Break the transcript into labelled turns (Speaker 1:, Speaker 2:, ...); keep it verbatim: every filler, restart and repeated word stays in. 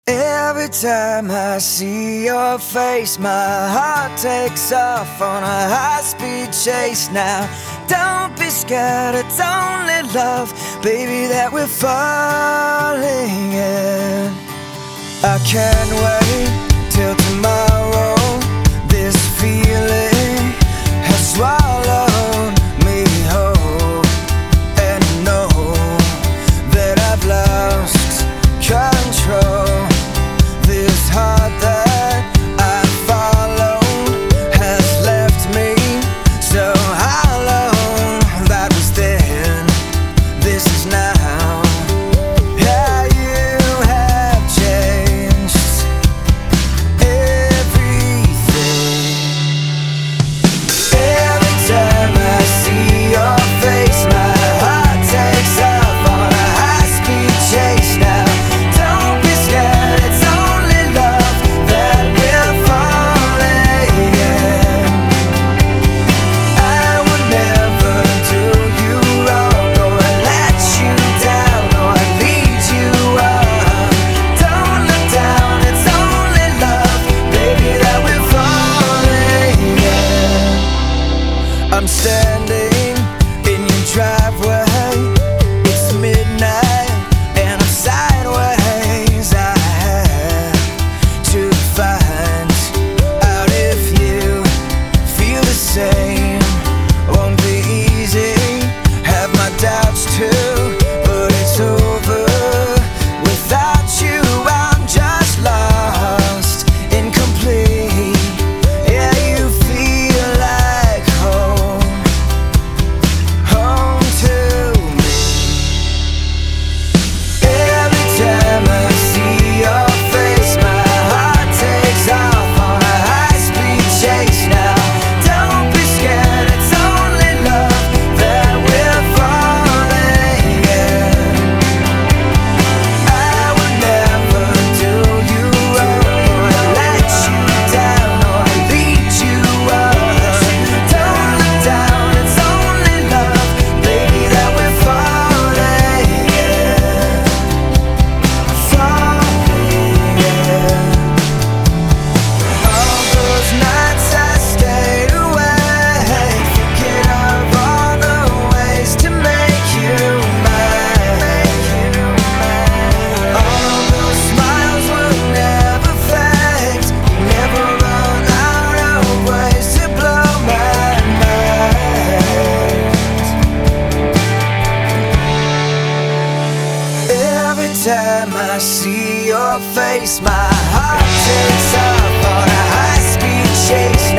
Speaker 1: Every time I see your face, my heart takes off on a high-speed chase. Now, don't be scared, it's only love, baby, that we're falling in. I can't wait till tomorrow. This feeling has swallowed me whole, and I know that I've lost control. This heart that I followed has left me so hollow. That was then, this is now. Yeah, you have changed everything. Every time I see your face, my heart takes off on a high-speed chase. Now, don't be scared, it's only love that we're falling in. I would never do you wrong, or let you down, or lead you on. Don't look down, it's only love, baby, that we're falling in. I'm standing in your driveway, it's midnight and I'm sideways. I had to find out if you feel the same. Won't be easy, have my doubts too, but it's over without you. I'm just lost, incomplete. Yeah, you feel like home, home to me. Every time I see your face, my heart takes off on a high-speed chase. Now, don't be scared, it's only love that we're falling in. I would never do you wrong, or let you down, or lead you on. Don't look down, it's only love, baby, that we're falling in. Falling in. All those nights I stayed awake, thinking of all the ways to make you mine. All those smiles were never faked, you never run out of ways to blow my mind. Every time I see your face, my heart takes off on a high-speed chase.